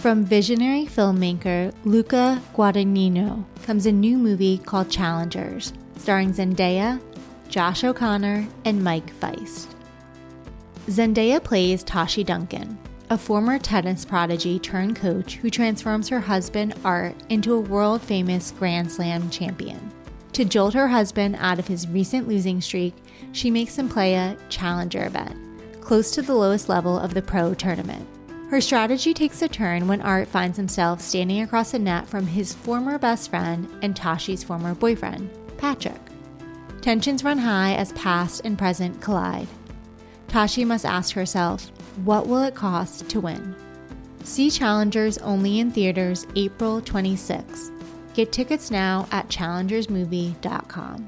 From visionary filmmaker Luca Guadagnino comes a new movie called Challengers, starring Zendaya, Josh O'Connor, and Mike Feist. Zendaya plays Tashi Duncan, a former tennis prodigy turned coach who transforms her husband Art into a world-famous Grand Slam champion. To jolt her husband out of his recent losing streak, she makes him play a challenger event, close to the lowest level of the pro tournament. Her strategy takes a turn when Art finds himself standing across the net from his former best friend and Tashi's former boyfriend, Patrick. Tensions run high as past and present collide. Tashi must ask herself, what will it cost to win? See Challengers only in theaters April 26. Get tickets now at challengersmovie.com.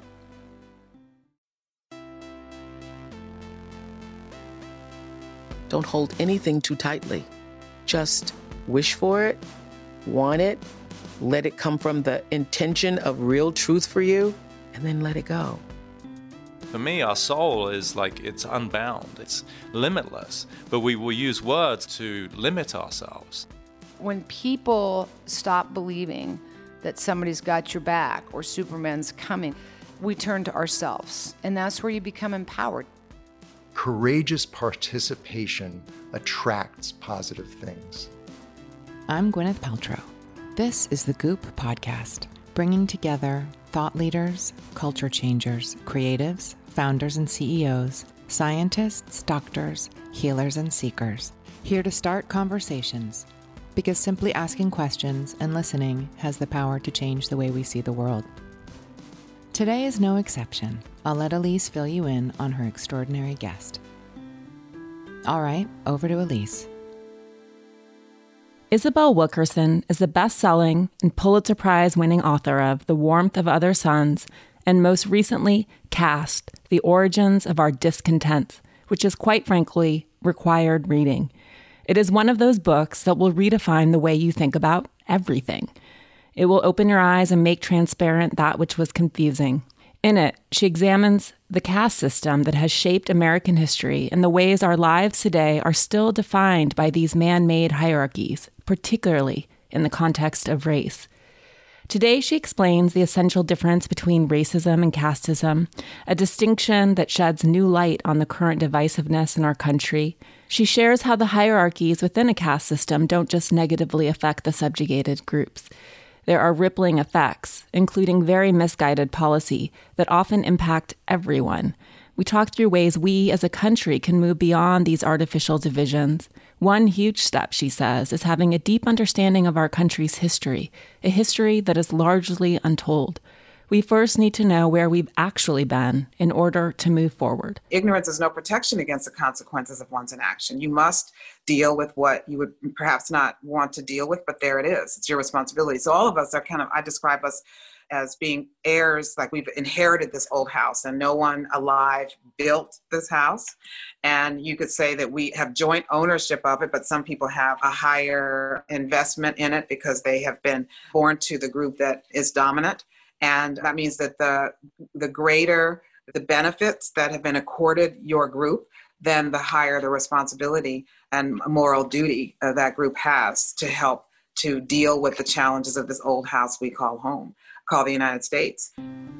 Don't hold anything too tightly. Just wish for it, want it, let it come from the intention of real truth for you, and then let it go. For me, our soul is like, it's unbound, it's limitless, but we will use words to limit ourselves. When people stop believing that somebody's got your back or Superman's coming, we turn to ourselves, and that's where you become empowered. Courageous participation attracts positive things. I'm Gwyneth Paltrow. This is the Goop Podcast, bringing together thought leaders, culture changers, creatives, founders and CEOs, scientists, doctors, healers, and seekers, here to start conversations, because simply asking questions and listening has the power to change the way we see the world. Today is no exception. I'll let Elise fill you in on her extraordinary guest. All right, over to Elise. Isabel Wilkerson is the best-selling and Pulitzer Prize-winning author of The Warmth of Other Suns and most recently, Caste, The Origins of Our Discontent, which is quite frankly required reading. It is one of those books that will redefine the way you think about everything. It will open your eyes and make transparent that which was confusing. In it, she examines the caste system that has shaped American history and the ways our lives today are still defined by these man-made hierarchies, particularly in the context of race. Today, she explains the essential difference between racism and casteism, a distinction that sheds new light on the current divisiveness in our country. She shares how the hierarchies within a caste system don't just negatively affect the subjugated groups. There are rippling effects, including very misguided policy, that often impact everyone. We talk through ways we as a country can move beyond these artificial divisions. One huge step, she says, is having a deep understanding of our country's history, a history that is largely untold. We first need to know where we've actually been in order to move forward. Ignorance is no protection against the consequences of one's inaction. You must deal with what you would perhaps not want to deal with, but there it is. It's your responsibility. So all of us are I describe us as being heirs, like we've inherited this old house and no one alive built this house. And you could say that we have joint ownership of it, but some people have a higher investment in it because they have been born to the group that is dominant. And that means that the greater the benefits that have been accorded your group, then the higher the responsibility and moral duty that group has to help to deal with the challenges of this old house we call home, call the United States.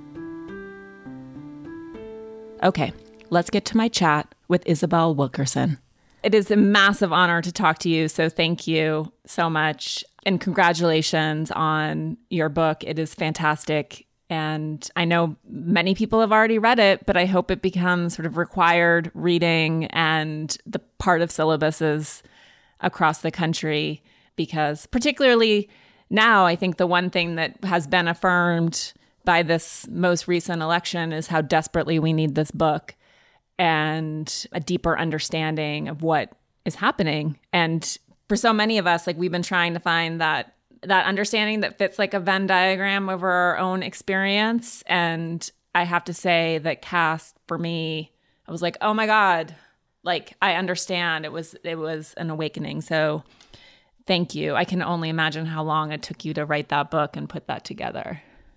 Okay, let's get to my chat with Isabel Wilkerson. It is a massive honor to talk to you, so thank you so much. And congratulations on your book. It is fantastic. And I know many people have already read it, but I hope it becomes sort of required reading and the part of syllabuses across the country, because particularly now, I think the one thing that has been affirmed by this most recent election is how desperately we need this book and a deeper understanding of what is happening. And for so many of us, like we've been trying to find that understanding that fits like a Venn diagram over our own experience. And I have to say that Caste, for me, I was like, oh my God, like I understand. It was an awakening. So thank you. I can only imagine how long it took you to write that book and put that together.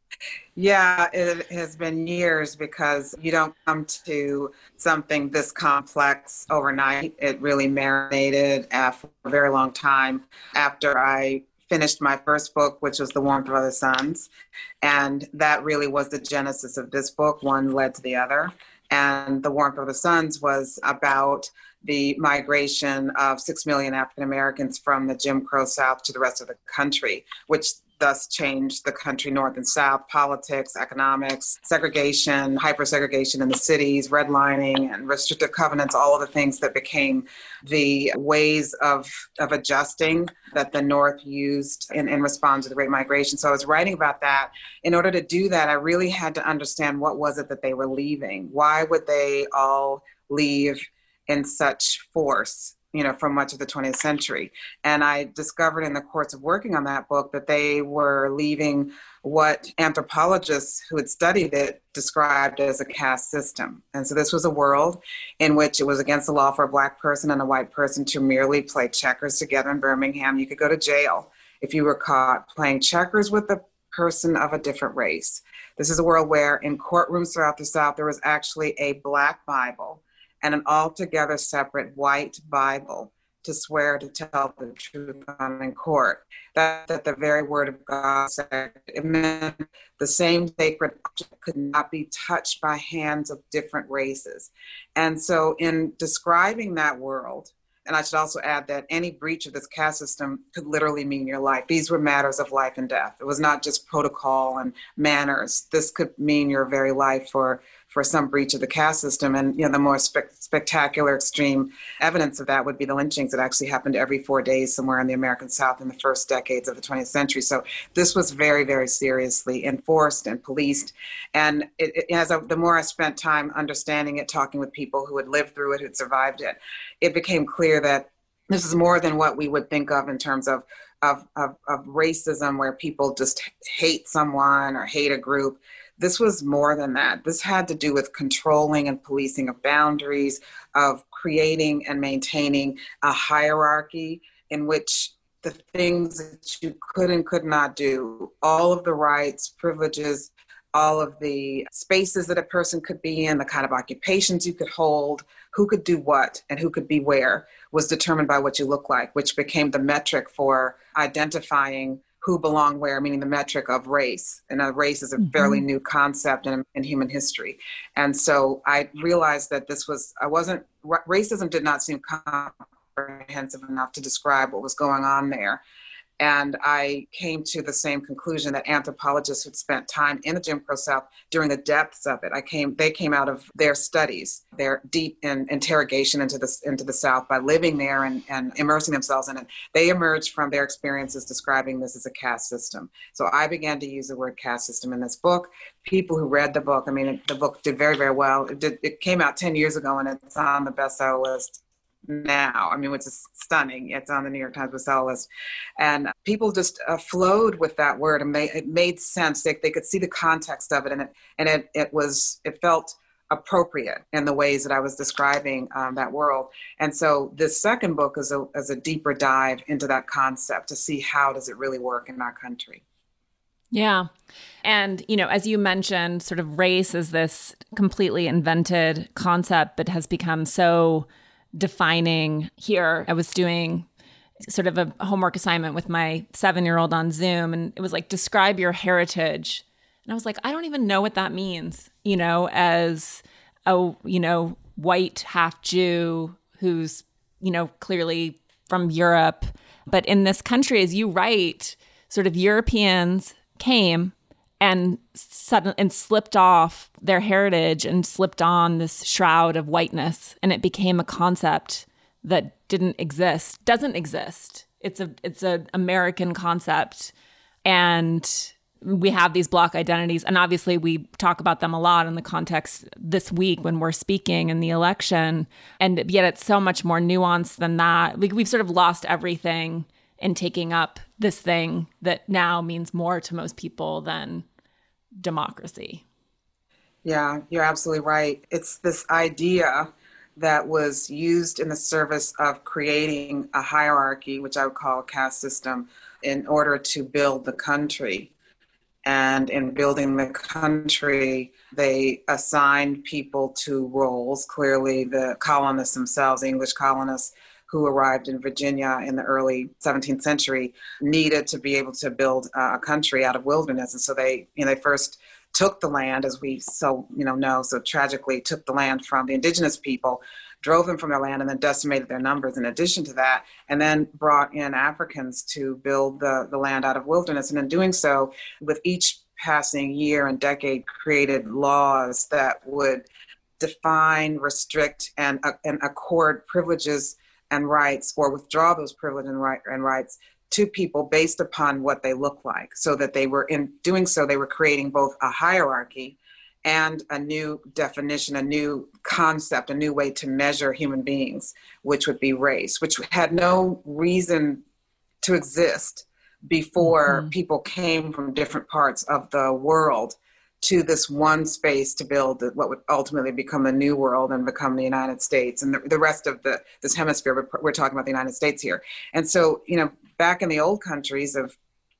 Yeah, it has been years because you don't come to something this complex overnight. It really marinated for a very long time after I finished my first book, which was The Warmth of Other Suns. And that really was the genesis of this book. One led to the other. And The Warmth of the Suns was about the migration of 6 million African Americans from the Jim Crow South to the rest of the country, which thus changed the country north and south, politics, economics, segregation, hyper-segregation in the cities, redlining and restrictive covenants, all of the things that became the ways of adjusting that the North used in response to the Great Migration. So I was writing about that. In order to do that, I really had to understand what was it that they were leaving? Why would they all leave in such force, from much of the 20th century? And I discovered in the course of working on that book that they were leaving what anthropologists who had studied it described as a caste system. And so this was a world in which it was against the law for a Black person and a white person to merely play checkers together in Birmingham. You could go to jail if you were caught playing checkers with a person of a different race. This is a world where in courtrooms throughout the South, there was actually a Black Bible and an altogether separate white Bible to swear to tell the truth on in court. That the very word of God said. It meant the same sacred object could not be touched by hands of different races. And so in describing that world, and I should also add that any breach of this caste system could literally mean your life. These were matters of life and death. It was not just protocol and manners. This could mean your very life for some breach of the caste system. And the more spectacular, extreme evidence of that would be the lynchings that actually happened every 4 days somewhere in the American South in the first decades of the 20th century. So this was very, very seriously enforced and policed. And the more I spent time understanding it, talking with people who had lived through it, who'd survived it, it became clear that this is more than what we would think of in terms of racism, where people just hate someone or hate a group. This was more than that. This had to do with controlling and policing of boundaries, of creating and maintaining a hierarchy in which the things that you could and could not do, all of the rights, privileges, all of the spaces that a person could be in, the kind of occupations you could hold, who could do what and who could be where, was determined by what you look like, which became the metric for identifying who belong where, meaning the metric of race. And race is a fairly new concept in human history. And so I realized that racism did not seem comprehensive enough to describe what was going on there. And I came to the same conclusion that anthropologists who'd spent time in the Jim Crow South during the depths of it, they came out of their studies, their deep interrogation into the South by living there and immersing themselves in it. They emerged from their experiences describing this as a caste system. So I began to use the word caste system in this book. People who read the book, the book did very, very well. It came out 10 years ago and it's on the bestseller list now, which is stunning. It's on the New York Times bestseller list. And people just flowed with that word, and it made sense. They could see the context of it, and it felt appropriate in the ways that I was describing that world. And so this second book is a deeper dive into that concept to see how does it really work in our country. Yeah. And, as you mentioned, sort of race is this completely invented concept that has become so defining here. I was doing sort of a homework assignment with my 7-year-old on Zoom, and it was like, describe your heritage. And I was like, I don't even know what that means, as a, white half Jew who's, clearly from Europe. But in this country, as you write, sort of Europeans came and slipped off their heritage and slipped on this shroud of whiteness, and it became a concept that doesn't exist. It's a American concept, and we have these Bloc identities, and obviously we talk about them a lot in the context this week when we're speaking in the election, and yet it's so much more nuanced than that. We've sort of lost everything in taking up this thing that now means more to most people than democracy. Yeah, you're absolutely right. It's this idea that was used in the service of creating a hierarchy, which I would call a caste system, in order to build the country. And in building the country, they assigned people to roles. Clearly, the colonists themselves, English colonists who arrived in Virginia in the early 17th century, needed to be able to build a country out of wilderness. And so they first took the land, as we so tragically took the land from the indigenous people, drove them from their land, and then decimated their numbers in addition to that, and then brought in Africans to build the land out of wilderness. And in doing so, with each passing year and decade, created laws that would define, restrict, and accord privileges and rights, or withdraw those privileges and rights to people based upon what they look like. So that they were, in doing so, they were creating both a hierarchy and a new definition, a new concept, a new way to measure human beings, which would be race, which had no reason to exist before people came from different parts of the world to this one space to build what would ultimately become the New World and become the United States and the rest of this hemisphere. We're talking about the United States here. And so, back in the old countries of,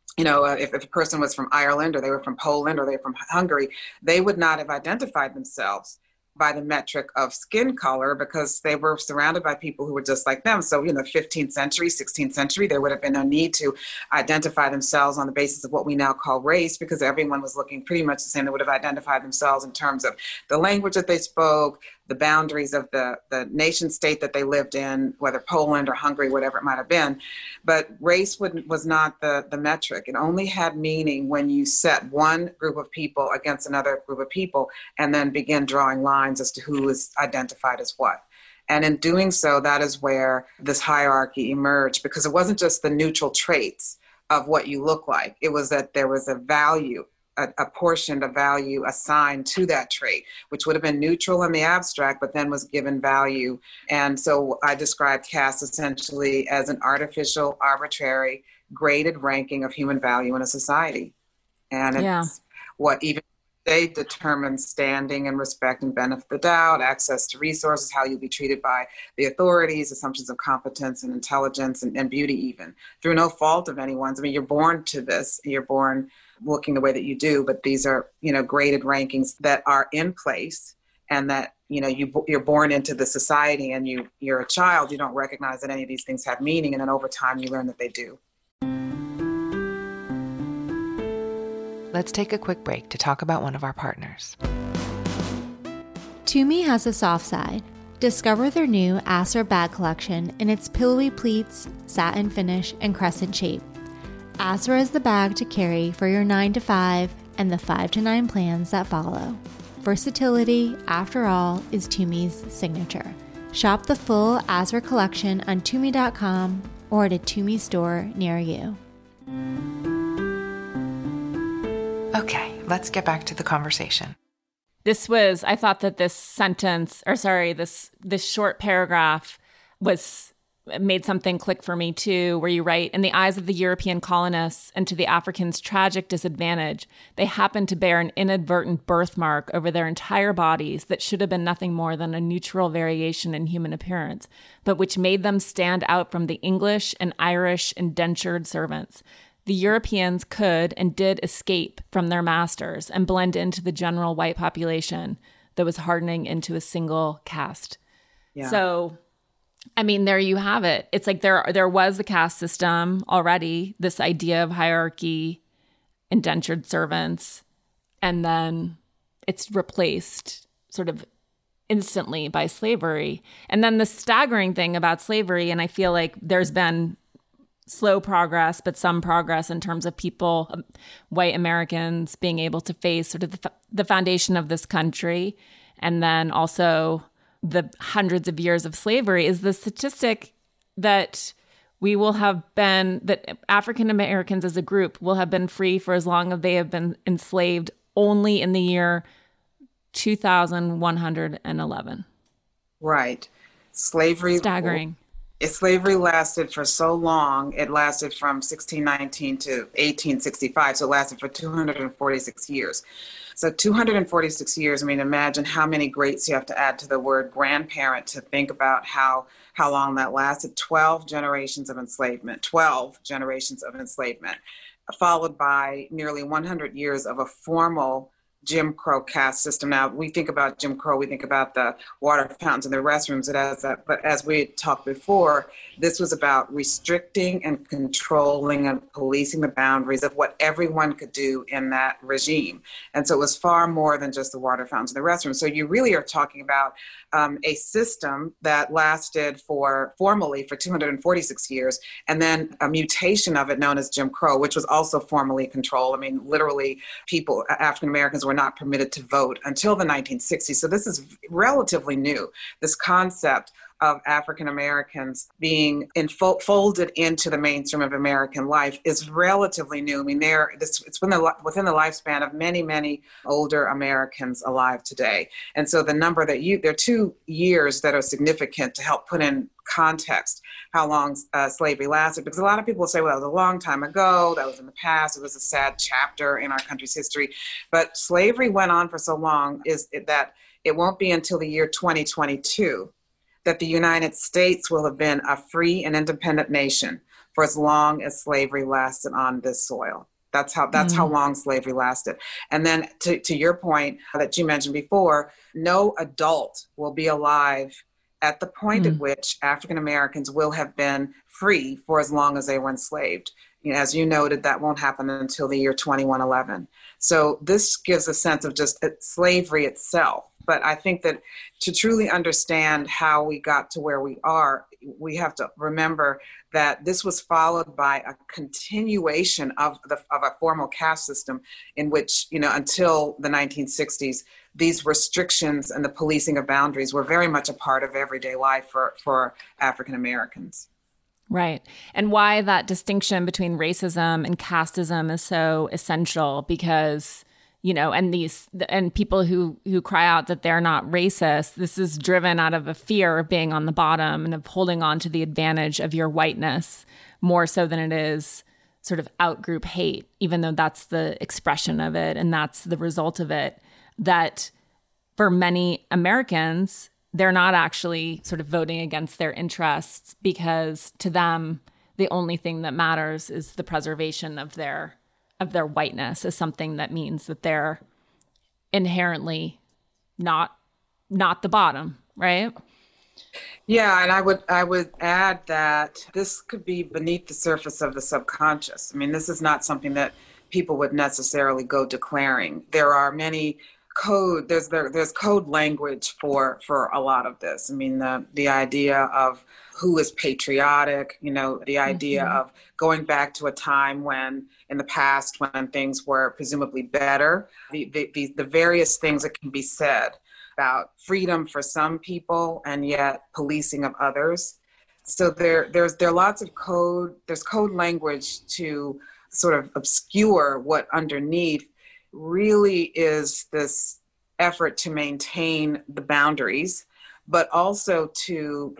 if a person was from Ireland, or they were from Poland, or they were from Hungary, they would not have identified themselves by the metric of skin color, because they were surrounded by people who were just like them. So, 15th century, 16th century, there would have been no need to identify themselves on the basis of what we now call race, because everyone was looking pretty much the same. They would have identified themselves in terms of the language that they spoke, the boundaries of the nation state that they lived in, whether Poland or Hungary, whatever it might have been. But race was not the metric. It only had meaning when you set one group of people against another group of people and then begin drawing lines as to who is identified as what. And in doing so, that is where this hierarchy emerged, because it wasn't just the neutral traits of what you look like. It was that there was a value, a portion of value assigned to that trait, which would have been neutral in the abstract, but then was given value. And so I describe caste essentially as an artificial, arbitrary, graded ranking of human value in a society. And it's what even they determine standing and respect and benefit of the doubt, access to resources, how you'll be treated by the authorities, assumptions of competence and intelligence and beauty, even through no fault of anyone's. I mean, you're born to this, you're born looking the way that you do, but these are, graded rankings that are in place, and that, you're born into the society, and you're a child, you don't recognize that any of these things have meaning. And then over time you learn that they do. Let's take a quick break to talk about one of our partners. Tumi has a soft side. Discover their new Asra bag collection in its pillowy pleats, satin finish, and crescent shape. Asra is the bag to carry for your 9 to 5 and the 5 to 9 plans that follow. Versatility, after all, is Tumi's signature. Shop the full Asra collection on Tumi.com or at a Tumi store near you. Okay, let's get back to the conversation. I thought that this short paragraph made something click for me too, where you write, in the eyes of the European colonists and to the Africans' tragic disadvantage, they happened to bear an inadvertent birthmark over their entire bodies that should have been nothing more than a neutral variation in human appearance, but which made them stand out from the English and Irish indentured servants. The Europeans could and did escape from their masters and blend into the general white population that was hardening into a single caste. Yeah. So, I mean, there you have it. It's like there was the caste system already, this idea of hierarchy, indentured servants, and then it's replaced sort of instantly by slavery. And then the staggering thing about slavery, and I feel like there's been slow progress, but some progress in terms of people, white Americans, being able to face sort of the foundation of this country, and then also the hundreds of years of slavery, is the statistic that that African Americans as a group will have been free for as long as they have been enslaved only in the year 2111. Right. Slavery. Staggering. Slavery lasted for so long. It lasted from 1619 to 1865, so it lasted for 246 years. So 246 years, I mean, imagine how many greats you have to add to the word grandparent to think about how long that lasted. 12 generations of enslavement, followed by nearly 100 years of a formal Jim Crow caste system. Now, we think about Jim Crow, we think about the water fountains and the restrooms, but as we talked before, this was about restricting and controlling and policing the boundaries of what everyone could do in that regime. And so it was far more than just the water fountains and the restrooms. So you really are talking about a system that lasted formally for 246 years, and then a mutation of it known as Jim Crow, which was also formally controlled. I mean, literally, African Americans were not permitted to vote until the 1960s. So this is relatively new, this concept of African Americans being folded into the mainstream of American life is relatively new. I mean, it's within the lifespan of many, many older Americans alive today. And so the number there are 2 years that are significant to help put in context how long slavery lasted, because a lot of people will say, well, that was a long time ago, that was in the past, it was a sad chapter in our country's history. But slavery went on for so long that it won't be until the year 2022 that the United States will have been a free and independent nation for as long as slavery lasted on this soil. That's how long slavery lasted. And then to your point that you mentioned before, no adult will be alive at the point at which African Americans will have been free for as long as they were enslaved. As you noted, that won't happen until the year 2111. So this gives a sense of just slavery itself. But I think that to truly understand how we got to where we are, we have to remember that this was followed by a continuation of a formal caste system in which, until the 1960s, these restrictions and the policing of boundaries were very much a part of everyday life for African Americans. Right. And why that distinction between racism and casteism is so essential, because, and people who cry out that they're not racist, this is driven out of a fear of being on the bottom and of holding on to the advantage of your whiteness more so than it is sort of out-group hate, even though that's the expression of it and that's the result of it, that for many Americans, they're not actually sort of voting against their interests, because to them, the only thing that matters is the preservation of their whiteness, as something that means that they're inherently not the bottom, right? Yeah, and I would add that this could be beneath the surface of the subconscious. I mean, this is not something that people would necessarily go declaring. There are many there's code language for a lot of this. I mean, the idea of who is patriotic, the idea of going back to a time when in the past when things were presumably better, the various things that can be said about freedom for some people and yet policing of others. So there are lots of there's code language to sort of obscure what underneath really is this effort to maintain the boundaries, but also to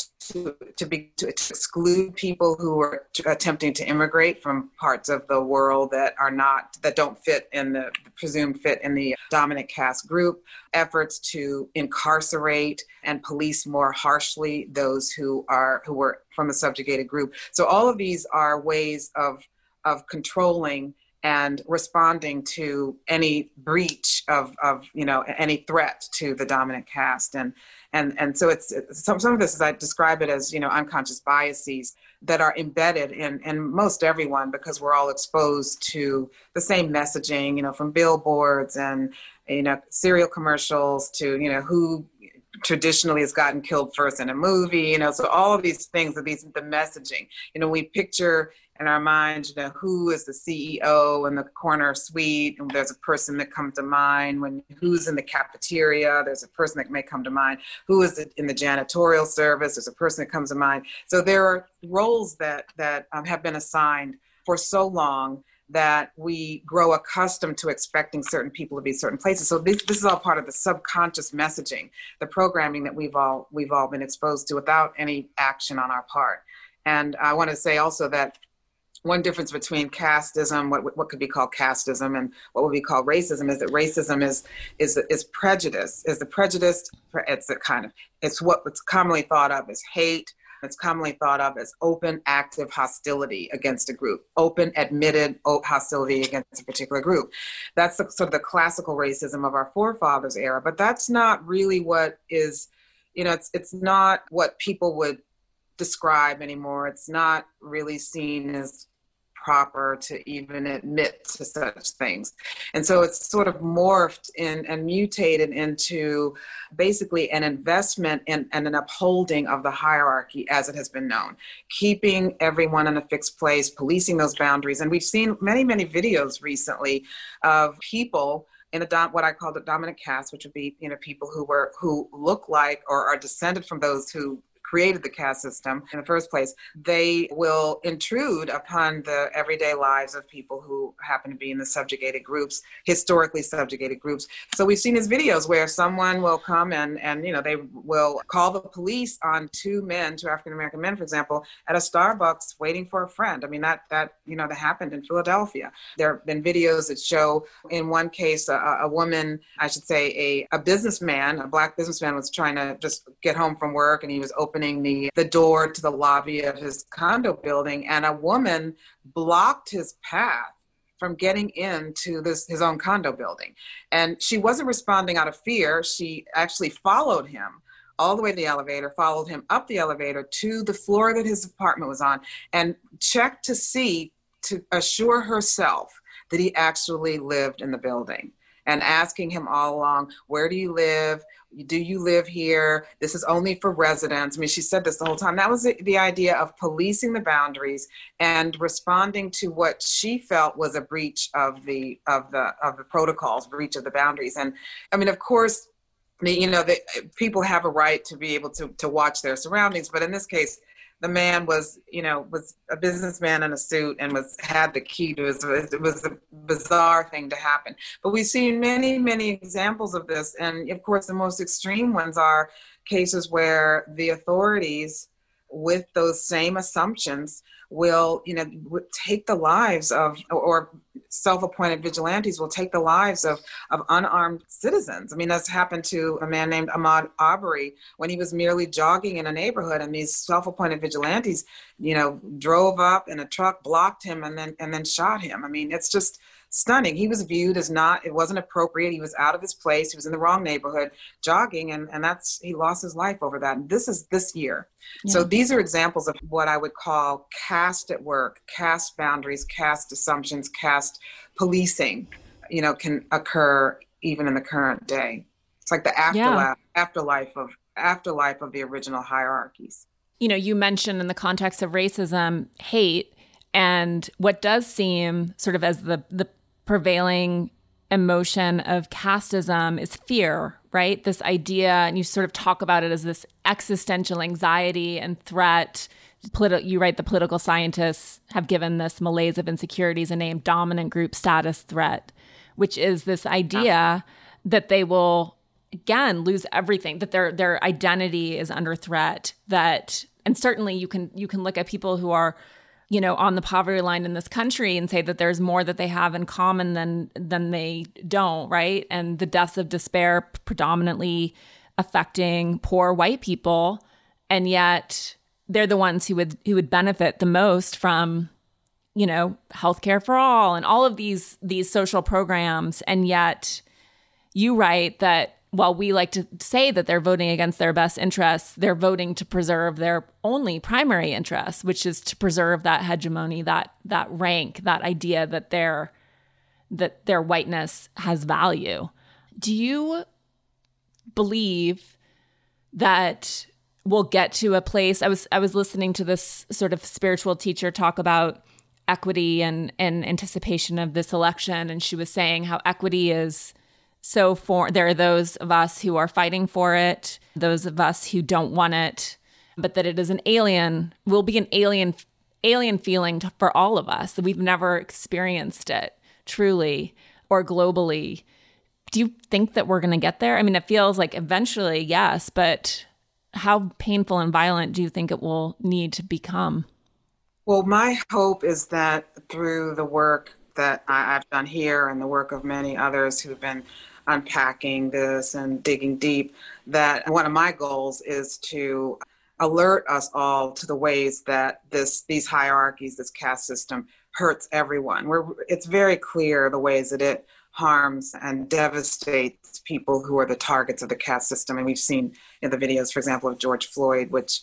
exclude people who are attempting to immigrate from parts of the world that don't fit in the presumed fit in the dominant caste group, efforts to incarcerate and police more harshly those who were from the subjugated group. So all of these are ways of controlling and responding to any breach of any threat to the dominant caste. And so it's some of this, as I describe it as, unconscious biases that are embedded in most everyone, because we're all exposed to the same messaging, from billboards and, cereal commercials to, who traditionally has gotten killed first in a movie, so all of these things, the messaging, we picture in our minds, who is the CEO in the corner suite, and there's a person that comes to mind. Who's in the cafeteria, there's a person that may come to mind. Who is in the janitorial service, there's a person that comes to mind. So there are roles that have been assigned for so long that we grow accustomed to expecting certain people to be certain places. So this is all part of the subconscious messaging, the programming that we've all been exposed to without any action on our part. And I want to say also that one difference between casteism, what could be called casteism, and what would be called racism, is that racism is prejudice. Is the prejudice? It's what's commonly thought of as hate. It's commonly thought of as open, active hostility against a group, open, admitted hostility against a particular group. That's sort of the classical racism of our forefathers' era. But that's not really what is, it's not what people would describe anymore. It's not really seen as proper to even admit to such things. And so it's sort of morphed in and mutated into basically an investment in and an upholding of the hierarchy as it has been known, keeping everyone in a fixed place, policing those boundaries. And we've seen many, many videos recently of people in what I call the dominant caste, which would be, people who look like or are descended from those who created the caste system in the first place. They will intrude upon the everyday lives of people who happen to be in the subjugated groups, historically subjugated groups. So we've seen these videos where someone will come and they will call the police on two African-American men, for example, at a Starbucks waiting for a friend. I mean, that happened in Philadelphia. There have been videos that show, in one case, a woman, I should say, a businessman, a Black businessman, was trying to just get home from work, and he was opening the door to the lobby of his condo building, and a woman blocked his path from getting into his own condo building. And she wasn't responding out of fear. She actually followed him all the way to the elevator, followed him up the elevator to the floor that his apartment was on, and checked to assure herself that he actually lived in the building, and asking him all along, where do you live? Do you live here? This is only for residents. I mean, she said this the whole time. That was the idea of policing the boundaries and responding to what she felt was a breach of the protocols, breach of the boundaries. And I mean, of course, people have a right to be able to watch their surroundings, but in this case, the man was a businessman in a suit and had the key to it was a bizarre thing to happen. But we've seen many, many examples of this. And of course, the most extreme ones are cases where the authorities, with those same assumptions, will take the lives of, or self-appointed vigilantes will take the lives of unarmed citizens. I mean, that's happened to a man named Ahmaud Arbery when he was merely jogging in a neighborhood, and these self-appointed vigilantes, drove up in a truck, blocked him, and then shot him. I mean, it's just stunning. He was viewed as it wasn't appropriate. He was out of his place. He was in the wrong neighborhood jogging, and he lost his life over that. And this is this year. Yeah. So these are examples of what I would call caste at work, caste boundaries, caste assumptions, caste policing, can occur even in the current day. It's like the afterlife of the original hierarchies. You mentioned in the context of racism, hate, and what does seem sort of as the prevailing emotion of casteism is fear, right? This idea, and you sort of talk about it as this existential anxiety and threat. You write the political scientists have given this malaise of insecurities a name, dominant group status threat, which is this idea that they will, again, lose everything, that their identity is under threat, and certainly you can look at people who are on the poverty line in this country and say that there's more that they have in common than they don't, right? And the deaths of despair predominantly affecting poor white people, and yet they're the ones who would benefit the most from, healthcare for all and all of these social programs. And yet you write that while we like to say that they're voting against their best interests, they're voting to preserve their only primary interests, which is to preserve that hegemony, that rank, that idea that their whiteness has value. Do you believe that we'll get to a place? I was listening to this sort of spiritual teacher talk about equity and anticipation of this election, and she was saying how equity is there are those of us who are fighting for it, those of us who don't want it, but that it is will be an alien alien feeling for all of us, that we've never experienced it truly or globally. Do you think that we're going to get there? I mean, it feels like eventually, yes, but how painful and violent do you think it will need to become? Well, my hope is that through the work that I've done here and the work of many others who've been unpacking this and digging deep, that one of my goals is to alert us all to the ways that these hierarchies, this caste system, hurts everyone. It's very clear the ways that it harms and devastates people who are the targets of the caste system. And we've seen in the videos, for example, of George Floyd, which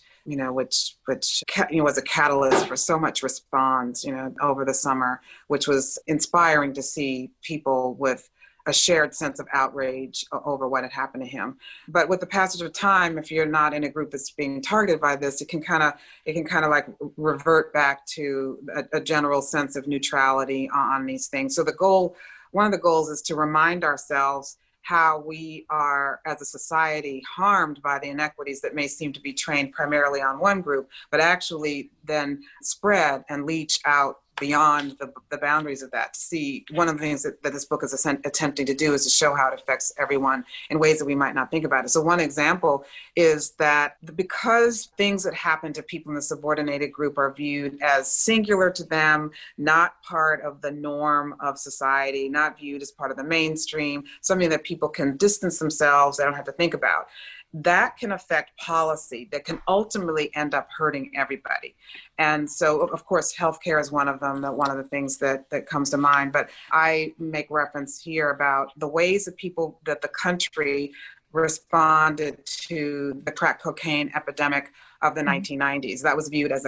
was a catalyst for so much response, over the summer, which was inspiring to see people with a shared sense of outrage over what had happened to him. But with the passage of time, if you're not in a group that's being targeted by this, it can kind of like revert back to a general sense of neutrality on these things. So one of the goals is to remind ourselves how we are, as a society, harmed by the inequities that may seem to be trained primarily on one group, but actually then spread and leach out beyond the boundaries of that. To see, one of the things that this book is attempting to do is to show how it affects everyone in ways that we might not think about it. So one example is that because things that happen to people in the subordinated group are viewed as singular to them, not part of the norm of society, not viewed as part of the mainstream, something that people can distance themselves, they don't have to think about. That can affect policy that can ultimately end up hurting everybody. And so, of course, healthcare is one of them, one of the things that comes to mind. But I make reference here about the ways that the country responded to the crack cocaine epidemic of the 1990s. That was viewed as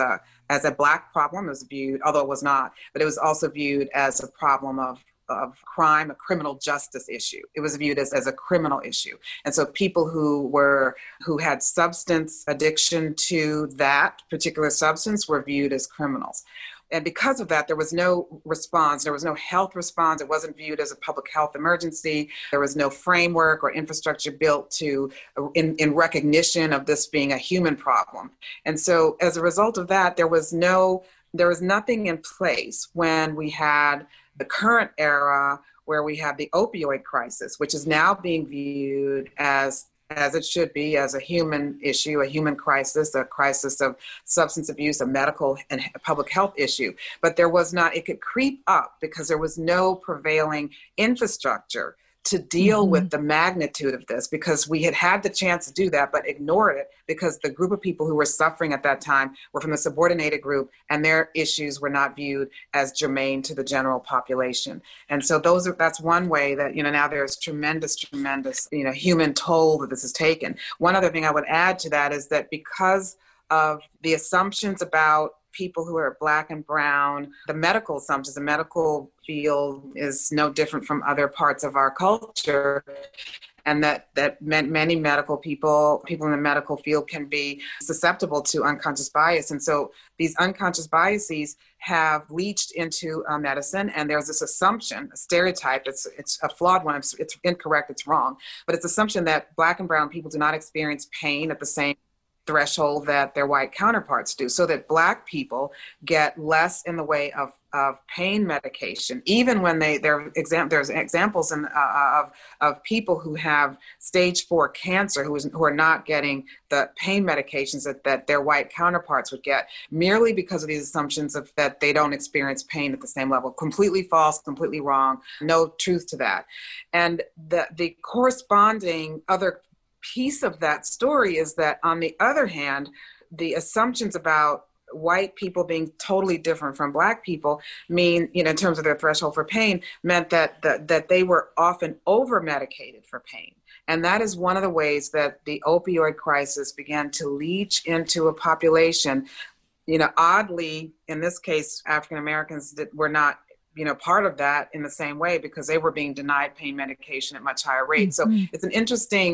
a Black problem. It was viewed, although it was not, but it was also viewed as a problem of crime, a criminal justice issue. It was viewed as a criminal issue. And so people who had substance addiction to that particular substance were viewed as criminals. And because of that, there was no response. There was no health response. It wasn't viewed as a public health emergency. There was no framework or infrastructure built in recognition of this being a human problem. And so as a result of that, there was nothing in place when we had the current era where we have the opioid crisis, which is now being viewed as it should be, as a human issue, a human crisis, a crisis of substance abuse, a medical and public health issue. But it could creep up because there was no prevailing infrastructure to deal with the magnitude of this, because we had the chance to do that, but ignored it because the group of people who were suffering at that time were from the subordinated group, and their issues were not viewed as germane to the general population. And so that's one way that, now there's tremendous, human toll that this has taken. One other thing I would add to that is that because of the assumptions about people who are Black and brown, the medical assumptions, the medical field is no different from other parts of our culture, and that many medical people in the medical field can be susceptible to unconscious bias. And so these unconscious biases have leached into medicine, and there's this assumption, a stereotype, it's a flawed one, it's incorrect, it's wrong, but it's assumption that Black and brown people do not experience pain at the same threshold that their white counterparts do, so that Black people get less in the way of pain medication, even when there's examples of people who have stage 4 cancer who are not getting the pain medications that their white counterparts would get, merely because of these assumptions that they don't experience pain at the same level. Completely false, completely wrong, no truth to that. And the corresponding other piece of that story is that, on the other hand, the assumptions about white people being totally different from Black people mean, in terms of their threshold for pain, meant that they were often over-medicated for pain. And that is one of the ways that the opioid crisis began to leach into a population. Oddly, in this case, African Americans were not part of that in the same way, because they were being denied pain medication at much higher rates. So it's an interesting,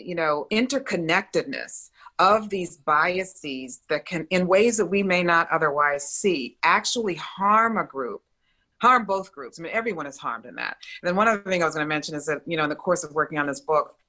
interconnectedness of these biases that can, in ways that we may not otherwise see, actually harm both groups. I mean, everyone is harmed in that. And then one other thing I was going to mention is that, in the course of working on this book,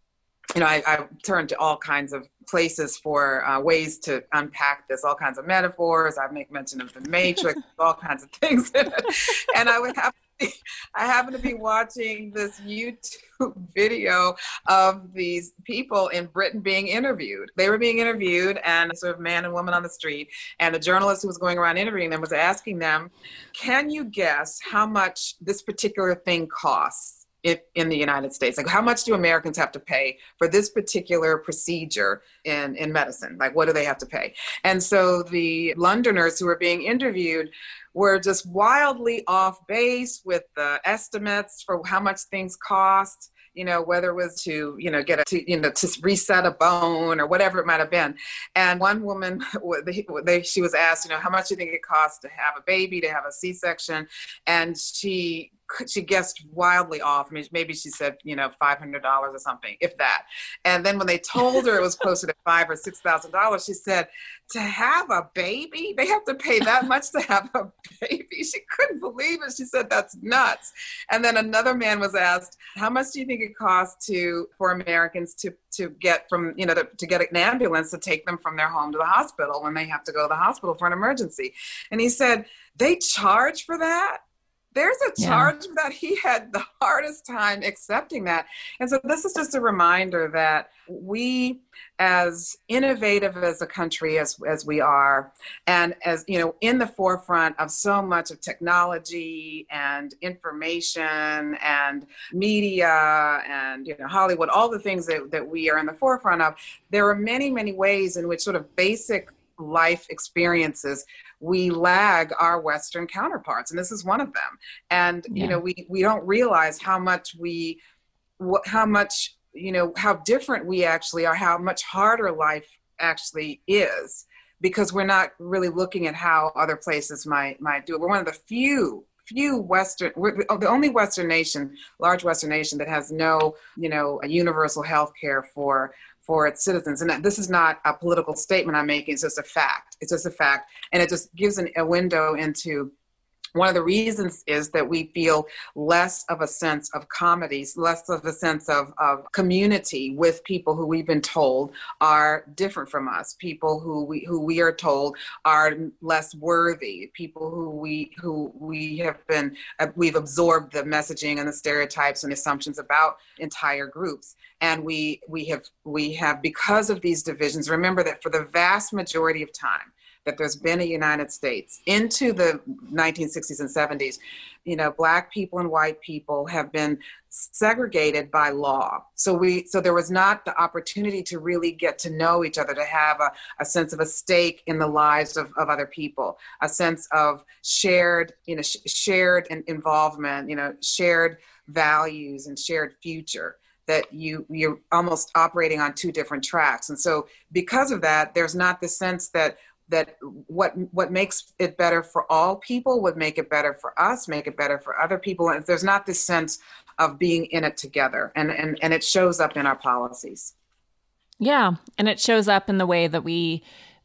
I turn to all kinds of places for ways to unpack this, all kinds of metaphors. I make mention of the Matrix, all kinds of things in it. And I happen to be watching this YouTube video of these people in Britain being interviewed. They were being interviewed, and sort of man and woman on the street. And the journalist who was going around interviewing them was asking them, can you guess how much this particular thing costs in the United States? Like, how much do Americans have to pay for this particular procedure in medicine? Like, what do they have to pay? And so the Londoners who were being interviewed were just wildly off base with the estimates for how much things cost, whether it was to, to reset a bone or whatever it might have been. And one woman, she was asked, how much do you think it costs to have a baby, to have a C-section? And she guessed wildly off. I mean, maybe she said, $500 or something, if that. And then when they told her it was closer to $5,000 or $6,000, she said, to have a baby? They have to pay that much to have a baby? She couldn't believe it. She said, that's nuts. And then another man was asked, how much do you think it costs for Americans to get from, to get an ambulance to take them from their home to the hospital when they have to go to the hospital for an emergency? And he said, they charge for that? There's a charge for that. He had the hardest time accepting that. And so this is just a reminder that we, as innovative as a country as we are, and as, in the forefront of so much of technology and information and media and, Hollywood, all the things that we are in the forefront of, there are many, many ways in which sort of basic life experiences we lag our Western counterparts, and this is one of them. And we don't realize how different we actually are, how much harder life actually is, because we're not really looking at how other places might do it. We're one of the few we're the only large Western nation that has no, a universal health care for its citizens. And this is not a political statement I'm making, it's just a fact. It's just a fact. And it just gives a window into one of the reasons is that we feel less of a sense of comedy, less of a sense of community with people who we've been told are different from us, people who we are told are less worthy, people who we've absorbed the messaging and the stereotypes and assumptions about entire groups. And we have, because of these divisions, remember that for the vast majority of time that there's been a United States into the 1960s and 70s, Black people and white people have been segregated by law. So there was not the opportunity to really get to know each other, to have a sense of a stake in the lives of other people, a sense of shared involvement, shared values and shared future, that you're almost operating on two different tracks. And so because of that, there's not the sense that what makes it better for all people would make it better for us, make it better for other people. And there's not this sense of being in it together. And it shows up in our policies. Yeah. And it shows up in the way that we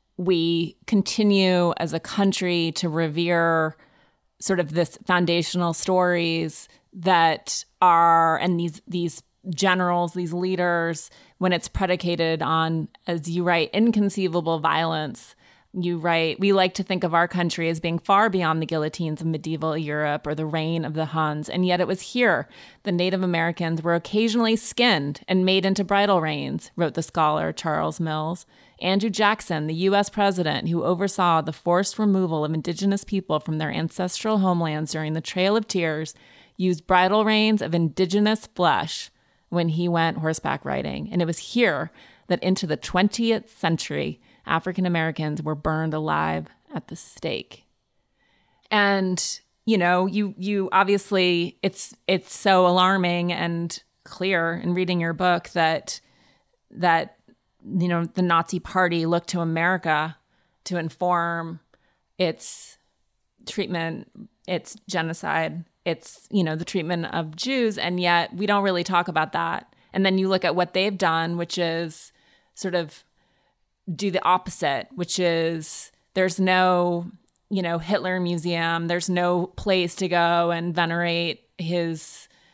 continue as a country to revere sort of this foundational stories that are, and these generals, these leaders, when it's predicated on, as you write, inconceivable violence. You write, we like to think of our country as being far beyond the guillotines of medieval Europe or the reign of the Huns, and yet it was here the Native Americans were occasionally skinned and made into bridle reins, wrote the scholar Charles Mills. Andrew Jackson, the U.S. president who oversaw the forced removal of indigenous people from their ancestral homelands during the Trail of Tears, used bridle reins of indigenous flesh when he went horseback riding. And it was here that into the 20th century, African Americans were burned alive at the stake. And, you obviously, it's so alarming and clear in reading your book that the Nazi Party looked to America to inform its treatment, its genocide, its, the treatment of Jews. And yet we don't really talk about that. And then you look at what they've done, which is sort of do the opposite, which is there's no, Hitler museum. There's no place to go and venerate his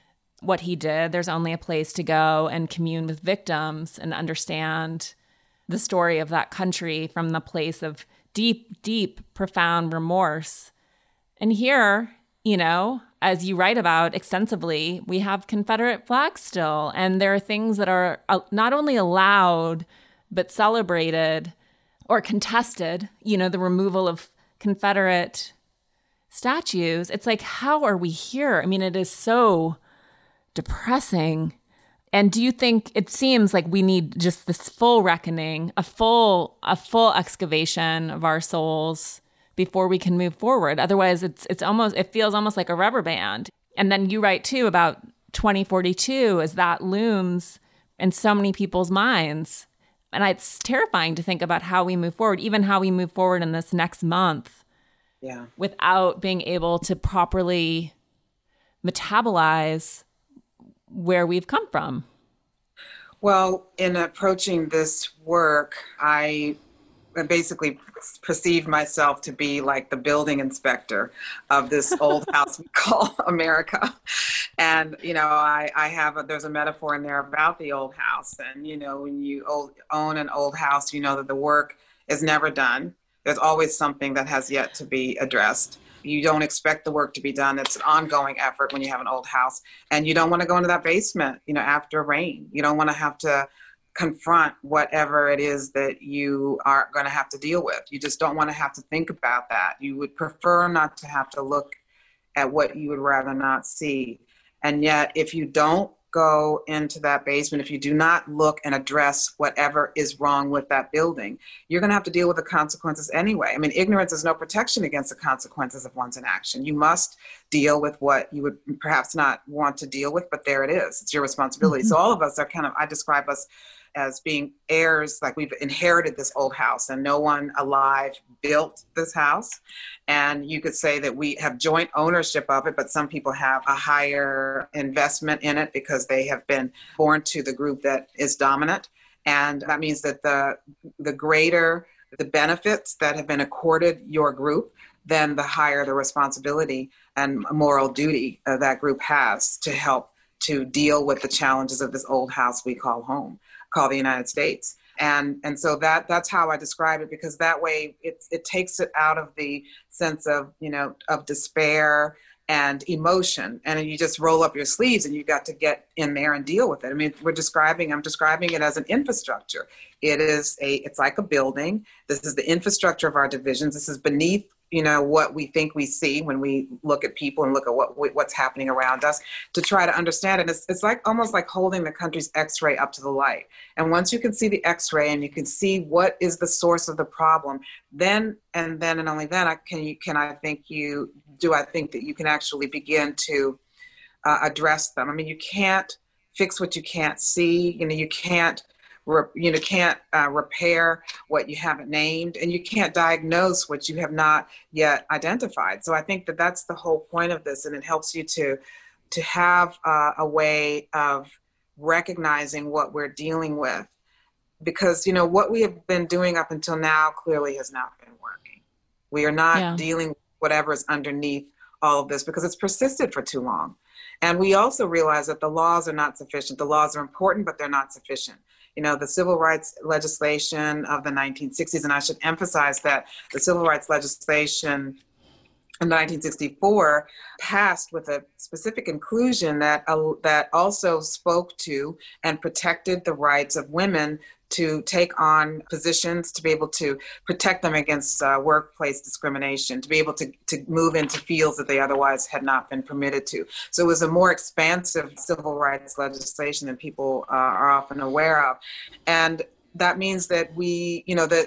what he did. There's only a place to go and commune with victims and understand the story of that country from the place of deep, deep, profound remorse. And here, as you write about extensively, we have Confederate flags still. And there are things that are not only allowed, but celebrated or contested, the removal of Confederate statues. It's like, how are we here? I mean, it is so depressing. And do you think it seems like we need just this full reckoning, a full excavation of our souls before we can move forward? Otherwise, it feels almost like a rubber band. And then you write too about 2042 as that looms in so many people's minds. And it's terrifying to think about how we move forward, even how we move forward in this next month. Yeah. Without being able to properly metabolize where we've come from. Well, in approaching this work, I basically perceived myself to be like the building inspector of this old house we call America. And, there's a metaphor in there about the old house. And, when you own an old house, you know that the work is never done. There's always something that has yet to be addressed. You don't expect the work to be done. It's an ongoing effort when you have an old house. And you don't want to go into that basement, after rain. You don't want to have to confront whatever it is that you are going to have to deal with. You just don't want to have to think about that. You would prefer not to have to look at what you would rather not see. And yet, if you don't go into that basement, if you do not look and address whatever is wrong with that building, you're going to have to deal with the consequences anyway. I mean, ignorance is no protection against the consequences of one's inaction. You must deal with what you would perhaps not want to deal with, but there it is. It's your responsibility. Mm-hmm. So all of us are I describe us as being heirs, like we've inherited this old house and no one alive built this house. And you could say that we have joint ownership of it, but some people have a higher investment in it because they have been born to the group that is dominant. And that means that the greater the benefits that have been accorded your group, then the higher the responsibility and moral duty that group has to help to deal with the challenges of this old house we call home, call the United States. And so that's how I describe it, because that way it takes it out of the sense of, of despair and emotion. And you just roll up your sleeves and you got to get in there and deal with it. I mean, I'm describing it as an infrastructure. It's like a building. This is the infrastructure of our divisions. This is beneath what we think we see when we look at people and look at what's happening around us, to try to understand it. It's like almost like holding the country's X-ray up to the light. And once you can see the X-ray and you can see what is the source of the problem, then and only then I think that you can actually begin to address them. I mean, you can't fix what you can't see. You can't repair what you haven't named, and you can't diagnose what you have not yet identified. So I think that that's the whole point of this, and it helps you to have a way of recognizing what we're dealing with, because what we have been doing up until now clearly has not been working. We are not dealing with whatever is underneath all of this because it's persisted for too long. And we also realize that the laws are not sufficient. The laws are important, but they're not sufficient. The civil rights legislation of the 1960s, and I should emphasize that the civil rights legislation in 1964 passed with a specific inclusion that also spoke to and protected the rights of women to take on positions, to be able to protect them against workplace discrimination, to be able to move into fields that they otherwise had not been permitted to. So it was a more expansive civil rights legislation than people are often aware of. And that means that the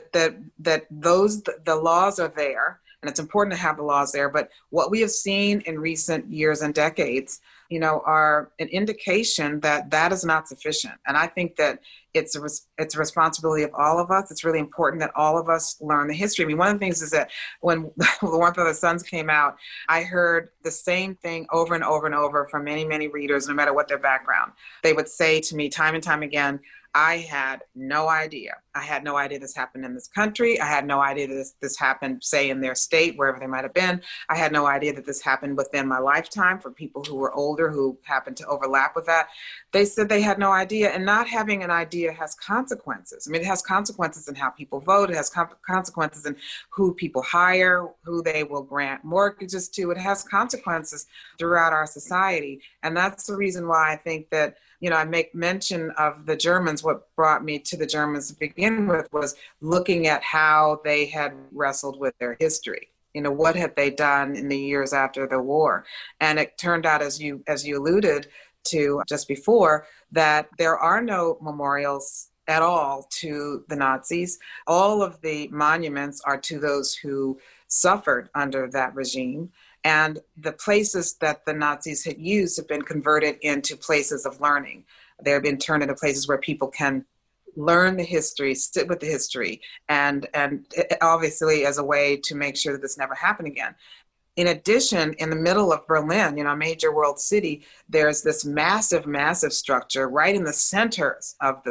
laws are there, and it's important to have the laws there. But what we have seen in recent years and decades, are an indication that is not sufficient. And I think that it's a responsibility of all of us. It's really important that all of us learn the history. I mean, one of the things is that when The Warmth of the Suns came out, I heard the same thing over and over and over from many, many readers, no matter what their background. They would say to me time and time again, I had no idea. I had no idea this happened in this country. I had no idea that this happened, say, in their state, wherever they might have been. I had no idea that this happened within my lifetime for people who were older older who happened to overlap with that. They said they had no idea, and not having an idea has consequences. I mean, it has consequences in how people vote. It has consequences in who people hire, who they will grant mortgages to. It has consequences throughout our society. And that's the reason why I think that, I make mention of the Germans. What brought me to the Germans to begin with was looking at how they had wrestled with their history. What had they done in the years after the war? And it turned out, as you alluded to just before, that there are no memorials at all to the Nazis. All of the monuments are to those who suffered under that regime. And the places that the Nazis had used have been converted into places of learning. They've been turned into places where people can learn the history, sit with the history, and obviously as a way to make sure that this never happened again. In addition, in the middle of Berlin, a major world city, there's this massive, massive structure right in the center of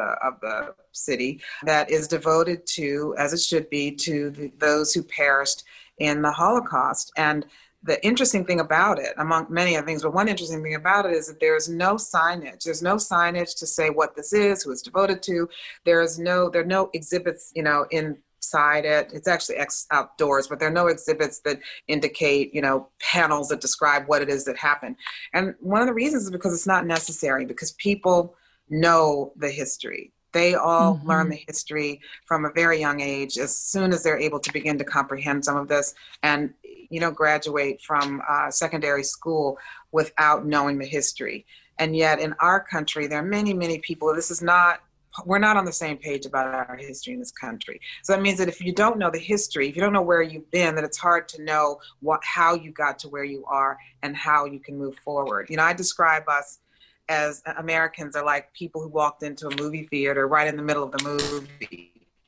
the city that is devoted to, as it should be, to those who perished in the Holocaust. And the interesting thing about it, among many other things, but one interesting thing about it is that there's no signage. There's no signage to say what this is, who it's devoted to. There are no exhibits, inside it. It's actually outdoors, but there are no exhibits that indicate, panels that describe what it is that happened. And one of the reasons is because it's not necessary, because people know the history. They all learn the history from a very young age, as soon as they're able to begin to comprehend some of this, and graduate from secondary school without knowing the history. And yet in our country, there are many, many people, we're not on the same page about our history in this country. So that means that if you don't know the history, if you don't know where you've been, then it's hard to know how you got to where you are and how you can move forward. I describe us as Americans are like people who walked into a movie theater right in the middle of the movie.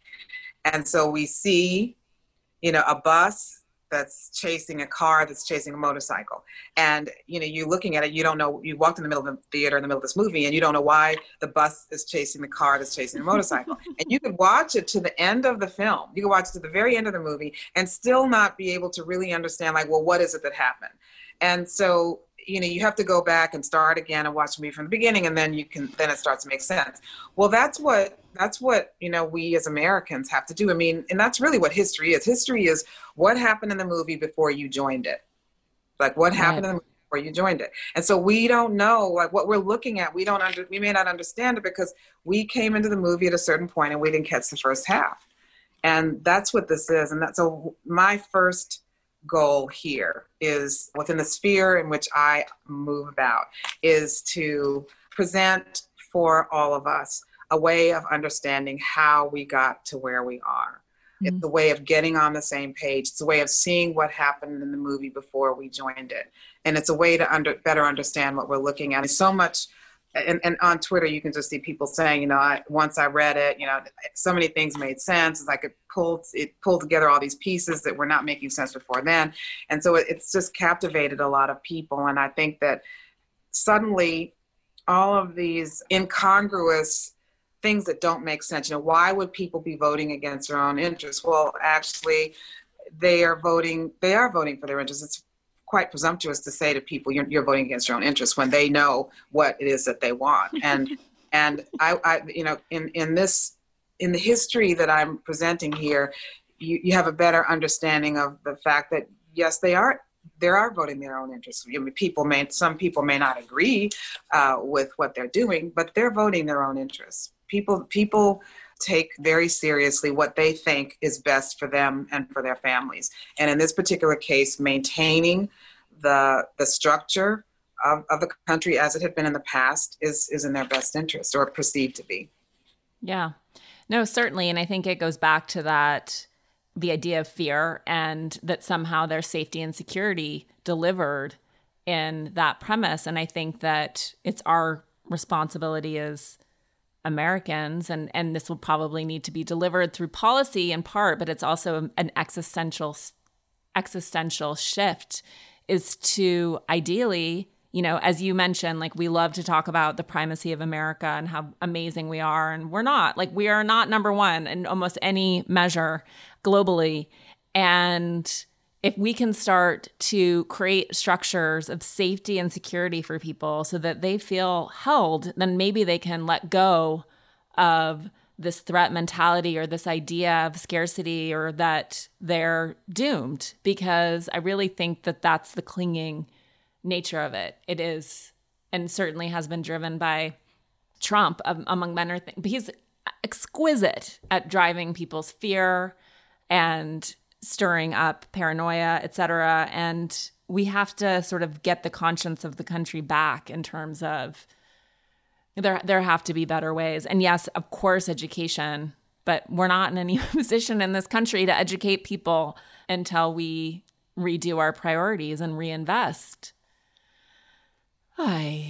And so we see, a bus that's chasing a car that's chasing a motorcycle. And, you're looking at it, you don't know, you walked in the middle of the theater in the middle of this movie, and you don't know why the bus is chasing the car that's chasing the motorcycle. And you could watch it to the end of the film. You could watch it to the very end of the movie and still not be able to really understand, what is it that happened? And so, you have to go back and start again and watch the movie from the beginning, and then then it starts to make sense. Well, that's what we as Americans have to do. I mean, and that's really what history is. History is what happened in the movie before you joined it. Like what happened in the movie before you joined it. And so we don't know, what we're looking at, we may not understand it because we came into the movie at a certain point and we didn't catch the first half. And that's what this is. And so my first goal here is, within the sphere in which I move about, is to present for all of us a way of understanding how we got to where we are. It's a way of getting on the same page. It's a way of seeing what happened in the movie before we joined it. And it's a way to better understand what we're looking at. It's so much, and on Twitter, you can just see people saying, once I read it, so many things made sense. It's like it pulled together all these pieces that were not making sense before then. And so it's just captivated a lot of people. And I think that suddenly all of these incongruous things that don't make sense, why would people be voting against their own interests? Well, actually, they are voting for their interests. It's quite presumptuous to say to people, you're voting against your own interests, when they know what it is that they want. And I in the history that I'm presenting here, you have a better understanding of the fact that yes, they are voting their own interests. Some people may not agree with what they're doing, but they're voting their own interests. People take very seriously what they think is best for them and for their families. And in this particular case, maintaining the structure of the country as it had been in the past is in their best interest, or perceived to be. Yeah. No, certainly. And I think it goes back to the idea of fear, and that somehow there's safety and security delivered in that premise. And I think that it's our responsibility as Americans, and this will probably need to be delivered through policy in part, but it's also an existential shift, is to ideally, as you mentioned, we love to talk about the primacy of America and how amazing we are. And we are not number one in almost any measure globally. And if we can start to create structures of safety and security for people so that they feel held, then maybe they can let go of this threat mentality or this idea of scarcity or that they're doomed, because I really think that that's the clinging nature of it. It is, and certainly has been driven by Trump, among many things. But he's exquisite at driving people's fear and stirring up paranoia, et cetera. And we have to sort of get the conscience of the country back in terms of there have to be better ways. And yes, of course, education, but we're not in any position in this country to educate people until we redo our priorities and reinvest. Yeah.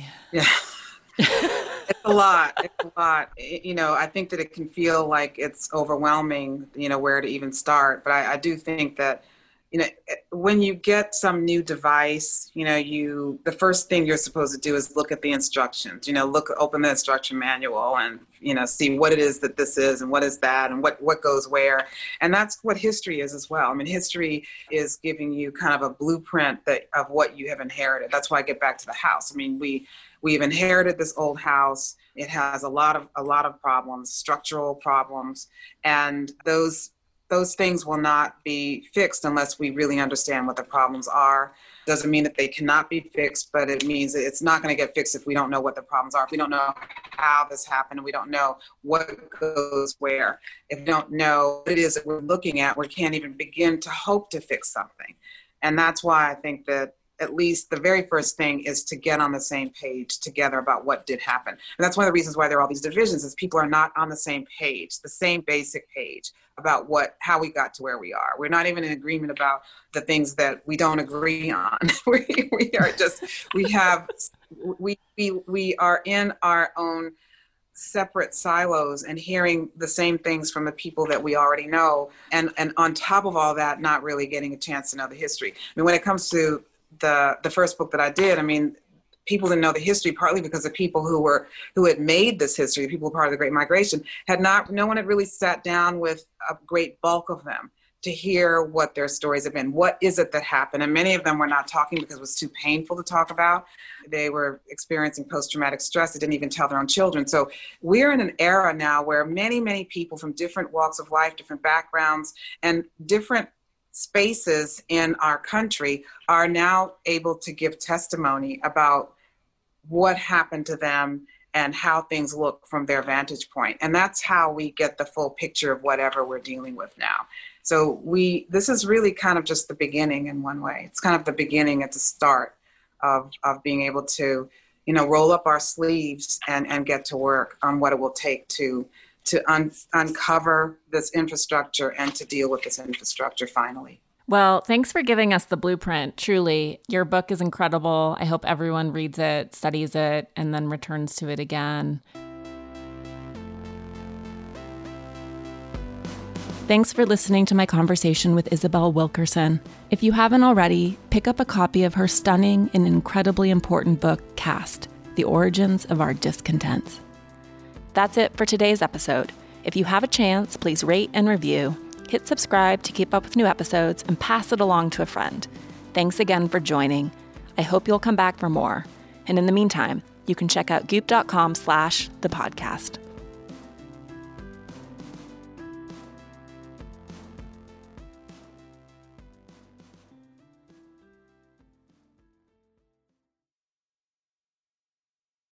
It's a lot. It's a lot. I think that it can feel like it's overwhelming, where to even start. But I do think that, when you get some new device, the first thing you're supposed to do is look at the instructions, open the instruction manual and, see what it is that this is and what is that and what goes where. And that's what history is as well. I mean, history is giving you kind of a blueprint of what you have inherited. That's why I get back to the house. I mean, we've inherited this old house. It has a lot of problems, structural problems, and those things will not be fixed unless we really understand what the problems are. Doesn't mean that they cannot be fixed, but it means that it's not going to get fixed if we don't know what the problems are. If we don't know how this happened, and we don't know what goes where. If we don't know what it is that we're looking at, we can't even begin to hope to fix something. And that's why I think that at least the very first thing is to get on the same page together about what did happen. And that's one of the reasons why there are all these divisions, is people are not on the same page, the same basic page about how we got to where we are. We're not even in agreement about the things that we don't agree on. we are in our own separate silos and hearing the same things from the people that we already know. And on top of all that, not really getting a chance to know the history. I mean, when it comes to the first book that I did, I mean, people didn't know the history partly because the people who had made this history, people part of the Great Migration, no one had really sat down with a great bulk of them to hear what their stories have been. What is it that happened? And many of them were not talking because it was too painful to talk about. They were experiencing post-traumatic stress. They didn't even tell their own children. So we're in an era now where many, many people from different walks of life, different backgrounds, and different spaces in our country are now able to give testimony about what happened to them and how things look from their vantage point. And that's how we get the full picture of whatever we're dealing with now. So this is really kind of just the beginning in one way. It's kind of the beginning at the start of being able to, roll up our sleeves and get to work on what it will take to uncover this infrastructure and to deal with this infrastructure finally. Well, thanks for giving us the blueprint. Truly, your book is incredible. I hope everyone reads it, studies it, and then returns to it again. Thanks for listening to my conversation with Isabel Wilkerson. If you haven't already, pick up a copy of her stunning and incredibly important book, Caste: The Origins of Our Discontents. That's it for today's episode. If you have a chance, please rate and review. Hit subscribe to keep up with new episodes and pass it along to a friend. Thanks again for joining. I hope you'll come back for more. And in the meantime, you can check out goop.com/thepodcast.